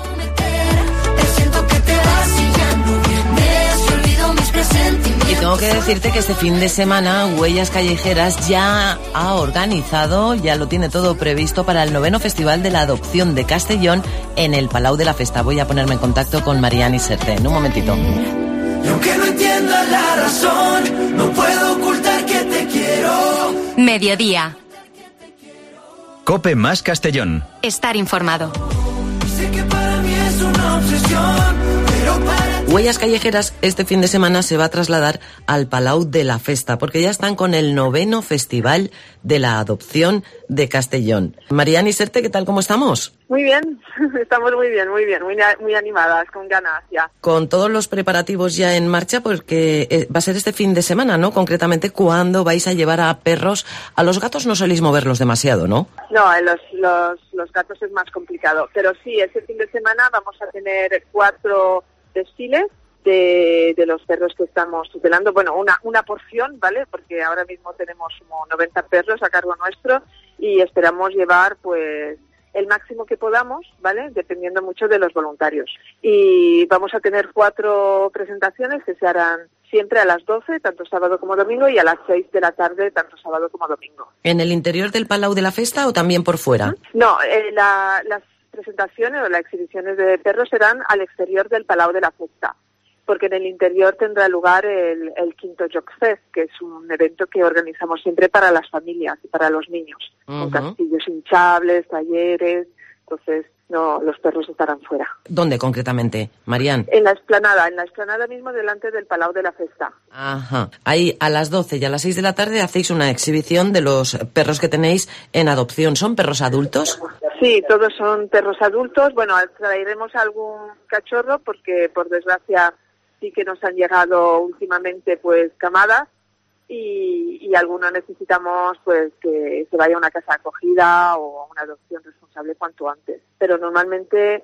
Y tengo que decirte que este fin de semana Huellas Callejeras ya ha organizado, ya lo tiene todo previsto para el 9º Festival de la Adopción de Castellón en el Palau de la Festa. Voy a ponerme en contacto con Marian Iserte en un momentito. Y aunque no entienda la razón, no puedo ocultar que te quiero. Mediodía. COPE Más Castellón. Estar informado. Sé que para mí es una obsesión, pero para Huellas Callejeras este fin de semana se va a trasladar al Palau de la Festa, porque ya están con el 9º Festival de la Adopción de Castellón. Marian Iserte, ¿qué tal? ¿Cómo estamos? Muy bien, estamos muy bien, muy animadas, con ganas ya. Con todos los preparativos ya en marcha, porque va a ser este fin de semana, ¿no? Concretamente, ¿cuándo vais a llevar a perros? A los gatos no soléis moverlos demasiado, ¿no? No, los gatos es más complicado, pero sí, este fin de semana vamos a tener 4 desfiles de los perros que estamos tutelando. Bueno, una porción, ¿vale? Porque ahora mismo tenemos como 90 perros a cargo nuestro y esperamos llevar, pues, el máximo que podamos, ¿vale? Dependiendo mucho de los voluntarios. Y vamos a tener 4 presentaciones que se harán siempre a las 12, tanto sábado como domingo, y a las 6 de la tarde, tanto sábado como domingo. ¿En el interior del Palau de la Festa o también por fuera? No, las presentaciones o las exhibiciones de perros serán al exterior del Palau de la Festa, porque en el interior tendrá lugar el 5º Joc Fest, que es un evento que organizamos siempre para las familias y para los niños, con castillos hinchables, talleres. Entonces no, los perros estarán fuera. ¿Dónde concretamente, Marian? En la explanada mismo delante del Palau de la Festa. Ajá. Ahí a las 12 y a las 6 de la tarde hacéis una exhibición de los perros que tenéis en adopción. ¿Son perros adultos? Sí, todos son perros adultos. Bueno, traeremos algún cachorro porque, por desgracia, sí que nos han llegado últimamente pues camadas y algunos necesitamos pues que se vaya a una casa de acogida o a una adopción responsable cuanto antes. Pero normalmente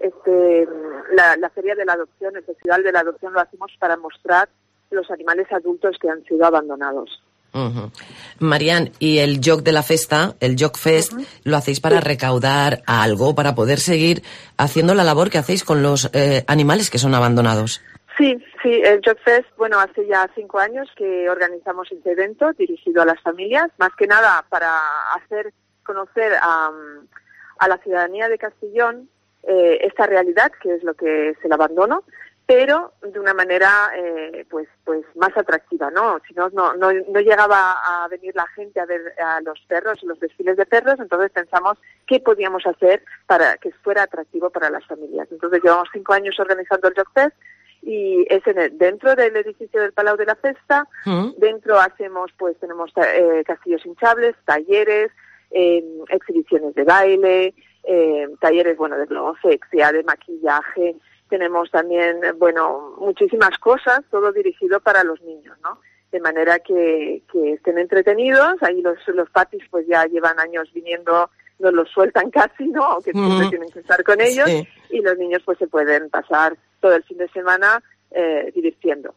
la feria de la adopción, el festival de la adopción lo hacemos para mostrar los animales adultos que han sido abandonados. Marian, ¿y el Joc de la Festa, el Joc Fest, lo hacéis para recaudar algo, para poder seguir haciendo la labor que hacéis con los animales que son abandonados? Sí, el Joc Fest, bueno, hace ya 5 años que organizamos este evento dirigido a las familias, más que nada para hacer conocer a la ciudadanía de Castellón esta realidad, que es lo que es el abandono, pero de una manera pues más atractiva, ¿no? Si no llegaba a venir la gente a ver a los perros, los desfiles de perros, entonces pensamos qué podíamos hacer para que fuera atractivo para las familias. Entonces llevamos 5 años organizando el Joc Fest y es dentro del edificio del Palau de la Festa. Dentro tenemos castillos hinchables, talleres, exhibiciones de baile, talleres, de globofexia, de maquillaje. Tenemos también, muchísimas cosas, todo dirigido para los niños, ¿no? De manera que estén entretenidos. Ahí los papis pues ya llevan años viniendo, no los sueltan casi, ¿no? Que siempre tienen que estar con ellos. Sí. Y los niños pues se pueden pasar todo el fin de semana divirtiendo.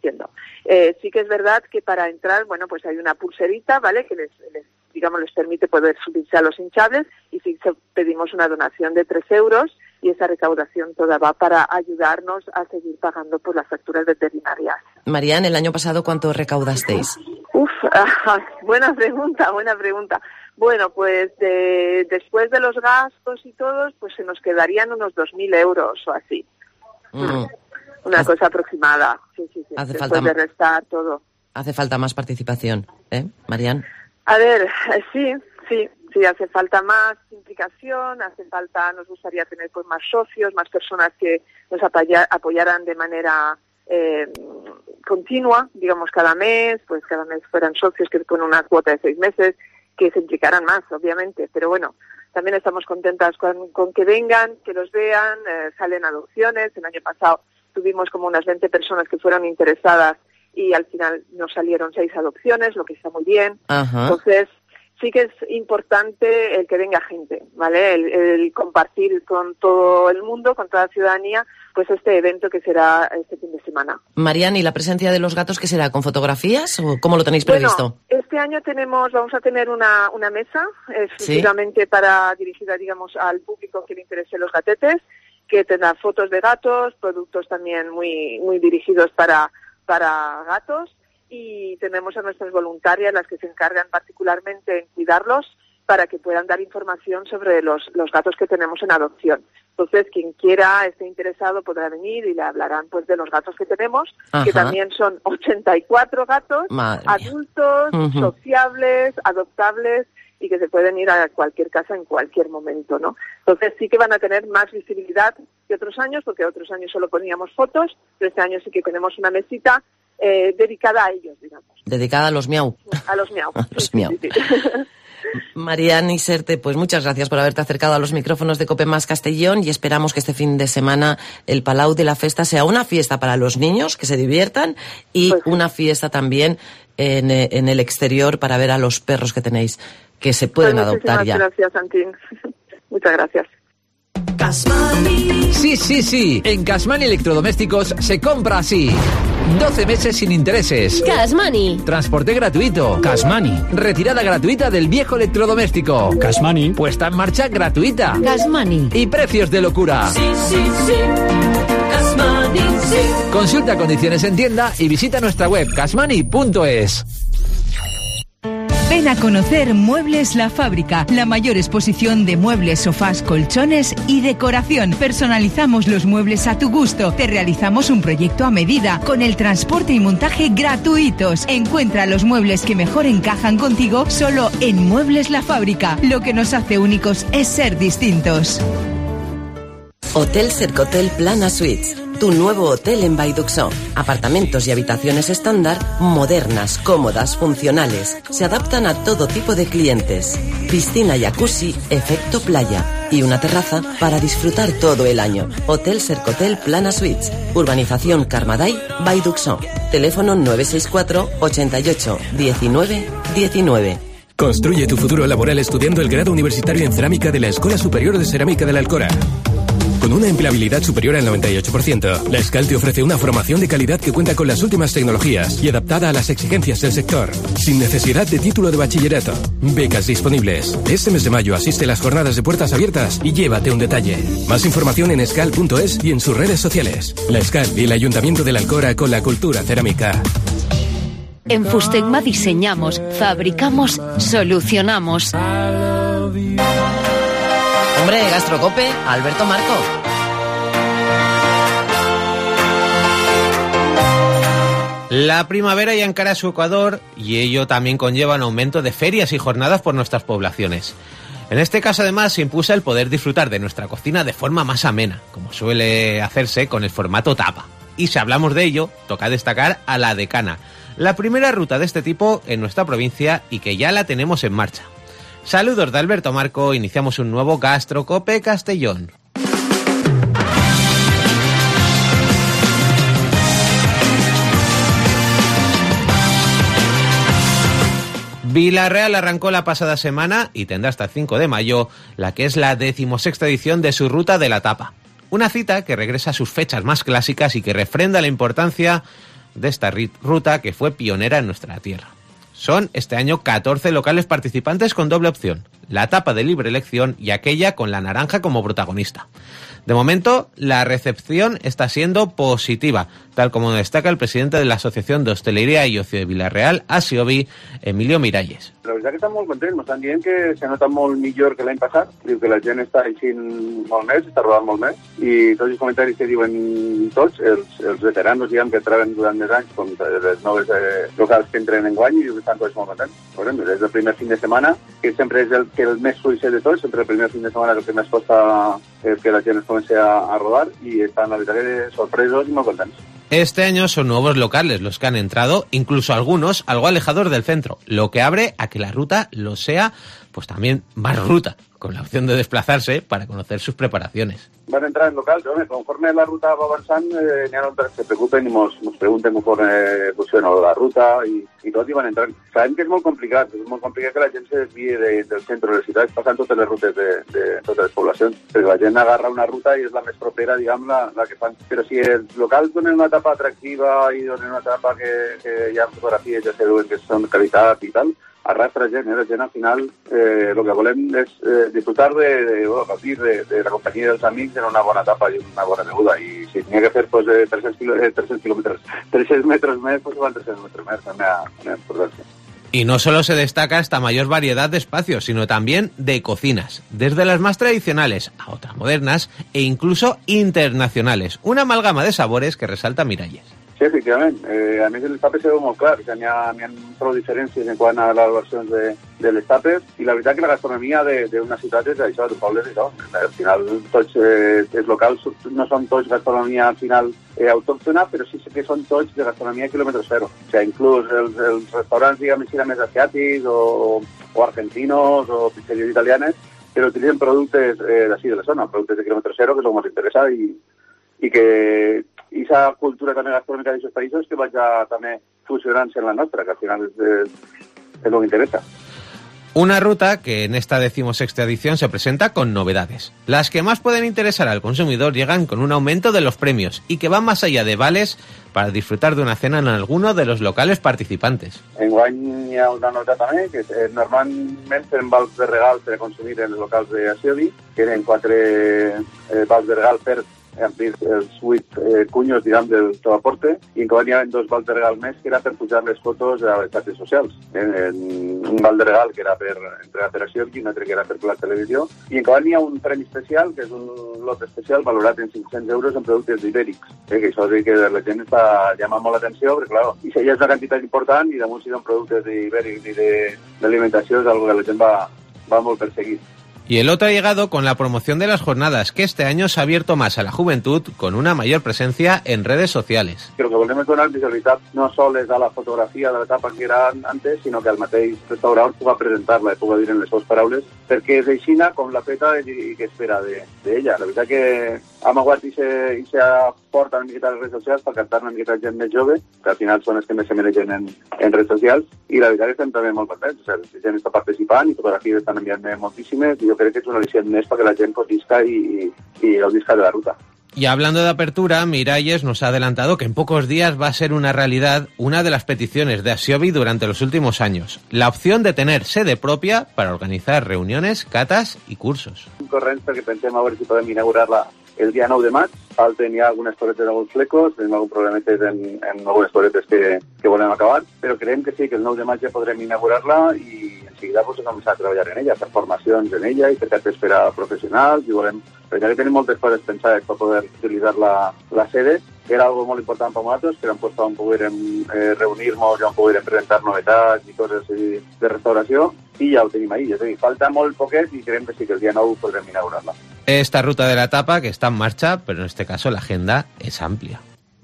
Sí que es verdad que para entrar, pues hay una pulserita, ¿vale? Que les permite poder subirse a los hinchables, y sí pedimos una donación de 3 euros, y esa recaudación toda va para ayudarnos a seguir pagando por las facturas veterinarias. Marian, el año pasado, ¿cuánto recaudasteis? Buena pregunta. Bueno, pues después de los gastos y todos, pues se nos quedarían unos 2.000 euros o así. Una cosa aproximada. Sí. Hace después falta de restar todo. Hace falta más participación, Marian? A ver, sí, hace falta más implicación, nos gustaría tener pues más socios, más personas que nos apoyaran de manera continua, digamos cada mes fueran socios que ponen una cuota de 6 meses, que se implicaran más, obviamente, pero bueno, también estamos contentas con que vengan, que los vean, salen adopciones. El año pasado tuvimos como unas 20 personas que fueron interesadas y al final nos salieron 6 adopciones, lo que está muy bien. Ajá. Entonces, sí que es importante el que venga gente, ¿vale? El compartir con todo el mundo, con toda la ciudadanía, pues este evento que será este fin de semana. Marian, ¿y la presencia de los gatos qué será? ¿Con fotografías o cómo lo tenéis previsto? Bueno, este año vamos a tener una mesa exclusivamente dirigida, digamos, al público que le interese los gatetes, que tendrá fotos de gatos, productos también muy dirigidos para gatos, y tenemos a nuestras voluntarias, las que se encargan particularmente en cuidarlos, para que puedan dar información sobre los gatos que tenemos en adopción. Entonces, quien quiera, esté interesado, podrá venir y le hablarán pues de los gatos que tenemos, Ajá. que también son 84 gatos, adultos, sociables, adoptables, y que se pueden ir a cualquier casa en cualquier momento, ¿no? Entonces sí que van a tener más visibilidad que otros años, porque otros años solo poníamos fotos, pero este año sí que tenemos una mesita dedicada a ellos, digamos. Dedicada a los miau. A los miau. A los miau. Sí. Marian Iserte, pues muchas gracias por haberte acercado a los micrófonos de COPE Más Castellón, y esperamos que este fin de semana el Palau de la Festa sea una fiesta para los niños, que se diviertan, y una fiesta también en el exterior para ver a los perros que tenéis, que se pueden adoptar ya. Gracias, Santín. Muchas gracias. Sí. En Cashmani Electrodomésticos se compra así. 12 meses sin intereses. Cashmani. Transporte gratuito. Cashmani. Retirada gratuita del viejo electrodoméstico. Cashmani. Puesta en marcha gratuita. Cashmani. Y precios de locura. Sí. Cashmani, sí. Consulta condiciones en tienda y visita nuestra web cashmani.es. Ven a conocer Muebles La Fábrica, la mayor exposición de muebles, sofás, colchones y decoración. Personalizamos los muebles a tu gusto. Te realizamos un proyecto a medida, con el transporte y montaje gratuitos. Encuentra los muebles que mejor encajan contigo solo en Muebles La Fábrica. Lo que nos hace únicos es ser distintos. Hotel Cercotel Plana Suites, tu nuevo hotel en Baiduxó. Apartamentos y habitaciones estándar, modernas, cómodas, funcionales. Se adaptan a todo tipo de clientes. Piscina, jacuzzi, efecto playa. Y una terraza para disfrutar todo el año. Hotel Cercotel Plana Suites. Urbanización Carmaday, Baiduxó. Teléfono 964 88 19 19. Construye tu futuro laboral estudiando el grado universitario en cerámica de la Escuela Superior de Cerámica de la Alcora. Con una empleabilidad superior al 98%, la ESCAL te ofrece una formación de calidad que cuenta con las últimas tecnologías y adaptada a las exigencias del sector, sin necesidad de título de bachillerato. Becas disponibles. Este mes de mayo asiste a las jornadas de puertas abiertas y llévate un detalle. Más información en escal.es y en sus redes sociales. La ESCAL y el Ayuntamiento de la Alcora con la cultura cerámica. En Fustegma diseñamos, fabricamos, solucionamos. Hombre, Gastrocope, Alberto Marco. La primavera ya encara su ecuador y ello también conlleva un aumento de ferias y jornadas por nuestras poblaciones. En este caso, además, se impulsa el poder disfrutar de nuestra cocina de forma más amena, como suele hacerse con el formato tapa. Y si hablamos de ello, toca destacar a La Decana, la primera ruta de este tipo en nuestra provincia y que ya la tenemos en marcha. Saludos de Alberto Marco, iniciamos un nuevo Gastrocope Castellón. Vila-real arrancó la pasada semana y tendrá hasta el 5 de mayo la que es la 16ª edición de su Ruta de la Tapa. Una cita que regresa a sus fechas más clásicas y que refrenda la importancia de esta ruta que fue pionera en nuestra tierra. Son este año 14 locales participantes con doble opción. la tapa de libre elección y aquella con la naranja como protagonista. De momento, la recepción está siendo positiva, tal como destaca el presidente de la Asociación de Hostelería y Ocio de Vila-real, ASIOVI, Emilio Miralles. La veritat que estan molt contents, m'estan dient que se nota molt millor que l'any passat, diu que la gent està eixint molt més, està rodant molt més, i tots els comentaris que diuen tots, els veteranos, diguem, que treballen durant més anys, com les noves locals que entren en guany, i diu que estan tots molt contents. Per exemple, és el primer fin de setmana, que sempre és el més fluixer de tots, sempre el primer fin de setmana és el que més costa que la gent es comenci a rodar, y están, la verdad, que sorpresos y muy contentos. Este año son nuevos locales los que han entrado, incluso algunos algo alejados del centro, lo que abre a que la ruta lo sea, pues también más ruta, con la opción de desplazarse para conocer sus preparaciones. Van a entrar en locals, conforme la ruta va avançant, n'hi ha que se preocupen i mos pregunten conforme funciona la ruta i tot, i van entrant. Sabem que és molt complicat que la gent se desvie del centre de les ciutats, passant totes les rutes de totes les poblacions, perquè la gent agarra una ruta i és la més propera, diguem, la que fan. Però si els locals donen una etapa atractiva i donen una etapa que hi ha fotografies, ja se diuen que són de qualitat i tal, arrastra gent, la gent al final lo que volem és disfrutar de la companyia dels amics en una bona etapa i una bona beguda, i si n'hi ha que fer 300 metros més, pues van 300 metros més, una importància. Y no solo se destaca esta mayor variedad de espacios, sino también de cocinas, desde las más tradicionales a otras modernas e incluso internacionales, una amalgama de sabores que resalta Miralles. Sí, efectivament. A més, les tapes se veu molt clar. N'hi ha prou diferències en quant a les versions de les tapes, i la veritat que la gastronomia d'una ciutat és això, d'un poble és això. Al final, tots els locals no són tots gastronomia al final autòctona, però sí que són tots de gastronomia quilòmetre zero. O sigui, inclús els restaurants, diguem, més asiàtics o argentinos o pizzeries italianes, però utilitzen productes d'ací de la zona, productes de quilòmetre zero, que és el més interessant, i que esa cultura també gastronòmica d'aquests països que vagi també fusionant-se en la nostra, que al final es lo que interesa. Una ruta que en esta 16ª edición se presenta con novedades. Las que más pueden interesar al consumidor llegan con un aumento de los premios y que van más allá de vales para disfrutar de una cena en alguno de los locales participantes. Enguany hi ha una novetat també, que normalment fem vals de regal per a consumir en els locals d'ASIOVI, que eren 4 vals de regal per amplir els 8 cunyos, diguem, del teu aporte, i encara hi ha 2 vals de regal més que era per pujar les fotos a les xarxes socials. Un val de regal que era per entregar per ASIOVI i un altre que era per la televisió, i encara hi ha un premi especial, que és un lot especial valorat en 500 euros en productes ibèrics, que això és que la gent està llamant molt l'atenció, perquè clar, i si ja és una quantitat important i damunt si són productes ibèrics i d'alimentació és una que la gent va molt perseguit. Y el otro ha llegado con la promoción de las jornadas, que este año se ha abierto más a la juventud con una mayor presencia en redes sociales. Creo que volem donar visibilitat no sols a la fotografia de l'etapa que era antes, sinó que el mateix restaurador puga presentar-la i puga dir en les seves paraules, perquè és aixina com la feta i que espera d'ella. La veritat que hem aguat i se porta una miqueta a les redes socials per cantar una miqueta gent més jove, que al final són els que més se mereixen en redes socials, i la veritat que estem també molt contents. La gent està participant i fotografies estan enviant moltíssimes, i jo crec que és una al·licient més perquè la gent cotisca i gaudisca de la ruta. Y hablando de apertura, Miralles nos ha adelantado que en pocos días va a ser una realidad una de las peticiones de ASIOVI durante los últimos años, la opción de tener sede propia para organizar reuniones, catas y cursos. Corrents perquè pensem a veure si podem inaugurar-la el dia 9 de maig. Falten ja algunes toretes en alguns flecos, tenim algun problemetes en algunes toretes que volem acabar, però creiem que sí, que el 9 de maig ja podrem inaugurar-la i en seguida pues, començar a treballar en ella, fer formacions en ella i fer cartes per a professionals, i volem, perquè ja que tenim moltes coses pensades per poder utilitzar la sede, que era algo molt important per nosaltres, que era un lloc on poguérem reunir-nos, on poguérem presentar novetats i coses de restauració, i ja ho tenim ahí. Ja te dic, falta molt poquet i creiem que sí que el dia 9 podrem inaugurar-la. Esta ruta de la etapa que está en marcha, pero en este caso la agenda es amplia.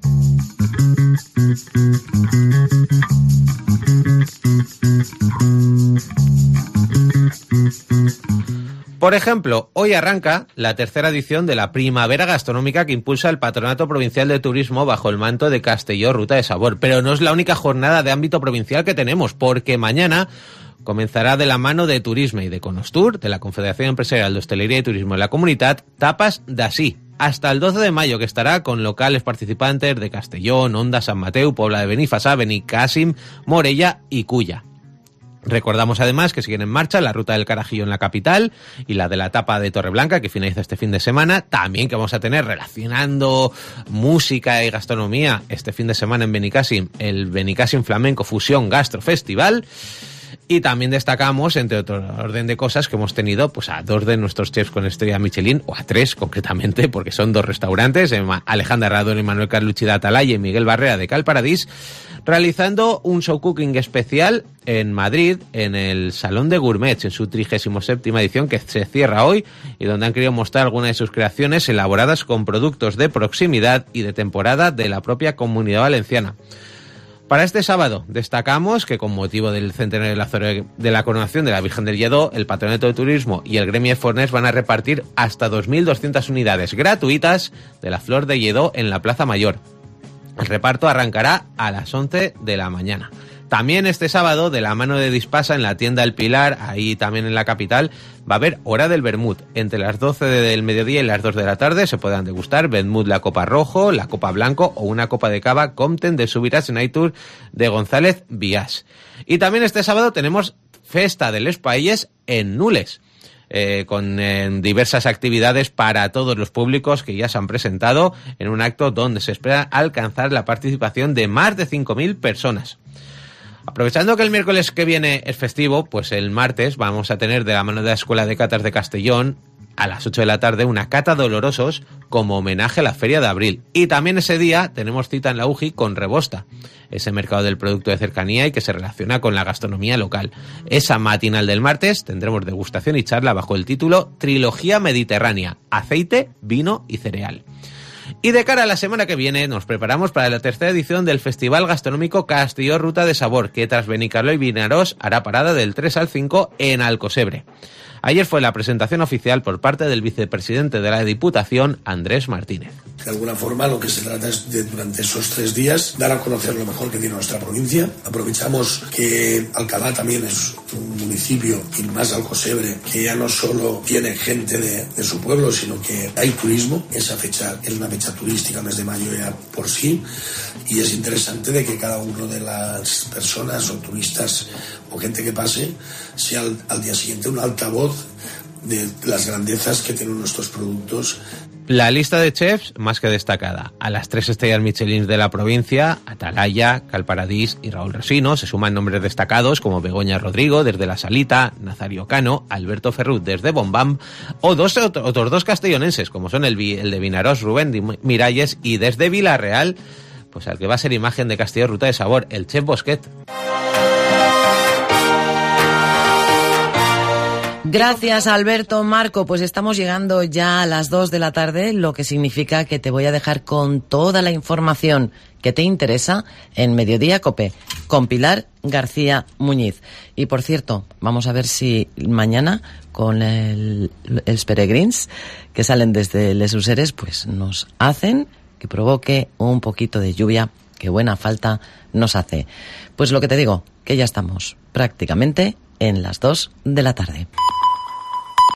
Por ejemplo, hoy arranca la tercera edición de la Primavera Gastronómica que impulsa el Patronato Provincial de Turismo bajo el manto de Castelló Ruta de Sabor. Pero no es la única jornada de ámbito provincial que tenemos, porque mañana comenzará de la mano de Turisme y de Conostur, de la Confederación Empresarial de Hostelería y Turismo de la Comunitat, Tapas d'Así, hasta el 12 de mayo, que estará con locales participantes de Castellón, Onda, San Mateu, Pobla de Benifassà, Benicàssim, Morella y Culla. Recordamos además que siguen en marcha la ruta del Carajillo en la capital y la de la etapa de Torreblanca, que finaliza este fin de semana. También que vamos a tener, relacionando música y gastronomía, este fin de semana en Benicàssim, el Benicàssim Flamenco Fusión Gastro Festival. Y también destacamos, entre otro orden de cosas, que hemos tenido pues a 2 de nuestros chefs con estrella Michelin, o a 3 concretamente, porque son 2 restaurantes, Alejandra Radón y Manuel Carlucci de Atalaya y Miguel Barrera de Calparadís, realizando un show cooking especial en Madrid, en el Salón de Gourmets, en su 37ª edición, que se cierra hoy, y donde han querido mostrar algunas de sus creaciones elaboradas con productos de proximidad y de temporada de la propia Comunidad Valenciana. Para este sábado destacamos que, con motivo del centenario de la coronación de la Virgen del Lledó, el Patronato de Turismo y el Gremio de Forners van a repartir hasta 2.200 unidades gratuitas de la flor de Lledó en la Plaza Mayor. El reparto arrancará a las 11 de la mañana. También este sábado, de la mano de Dispasa, en la tienda El Pilar, ahí también en la capital, va a haber hora del vermut. Entre las 12 del mediodía y las 2 de la tarde se podrán degustar vermut la copa rojo, la copa blanco o una copa de cava Compten de Subirats Natur de González Vías. Y también este sábado tenemos Festa de les Paelles en Nules, con diversas actividades para todos los públicos que ya se han presentado en un acto donde se espera alcanzar la participación de más de 5.000 personas. Aprovechando que el miércoles que viene es festivo, pues el martes vamos a tener, de la mano de la Escuela de Catas de Castellón, a las 8 de la tarde, una cata de olorosos como homenaje a la Feria de Abril. Y también ese día tenemos cita en la UGI con Rebosta, ese mercado del producto de cercanía y que se relaciona con la gastronomía local. Esa matinal del martes tendremos degustación y charla bajo el título Trilogía Mediterránea, aceite, vino y cereal. Y de cara a la semana que viene nos preparamos para la 3ª edición del Festival Gastronómico Castelló Ruta de Sabor, que tras Benicarló y Vinaròs hará parada del 3 al 5 en Alcosebre. Ayer fue la presentación oficial por parte del vicepresidente de la Diputación, Andrés Martínez. De alguna forma lo que se trata es de, durante esos 3 días, dar a conocer lo mejor que tiene nuestra provincia. Aprovechamos que Alcalá también es un municipio, y más Alcosebre, que ya no solo tiene gente de su pueblo, sino que hay turismo. Esa fecha es una fecha turística, mes de mayo ya por sí, y es interesante de que cada uno de las personas o turistas o gente que pase sea al día siguiente un altavoz de las grandezas que tienen nuestros productos. La lista de chefs más que destacada. A las 3 estrellas Michelin de la provincia, Atalaya, Calparadís y Raúl Resino, se suman nombres destacados como Begoña Rodrigo desde La Salita, Nazario Cano, Alberto Ferrut desde Bombam, o otros 2 castellonenses como son el de Vinaròs, Rubén Miralles, y desde Vilarreal, pues al que va a ser imagen de Castelló Ruta de Sabor, el chef Bosquet. Gracias, Alberto. Marco, pues estamos llegando ya a las 2 de la tarde, lo que significa que te voy a dejar con toda la información que te interesa en Mediodía COPE, con Pilar García Muñiz. Y por cierto, vamos a ver si mañana con els peregrins que salen desde Les Useres, pues nos hacen que provoque un poquito de lluvia, que buena falta nos hace. Pues lo que te digo, que ya estamos prácticamente en las 2 de la tarde.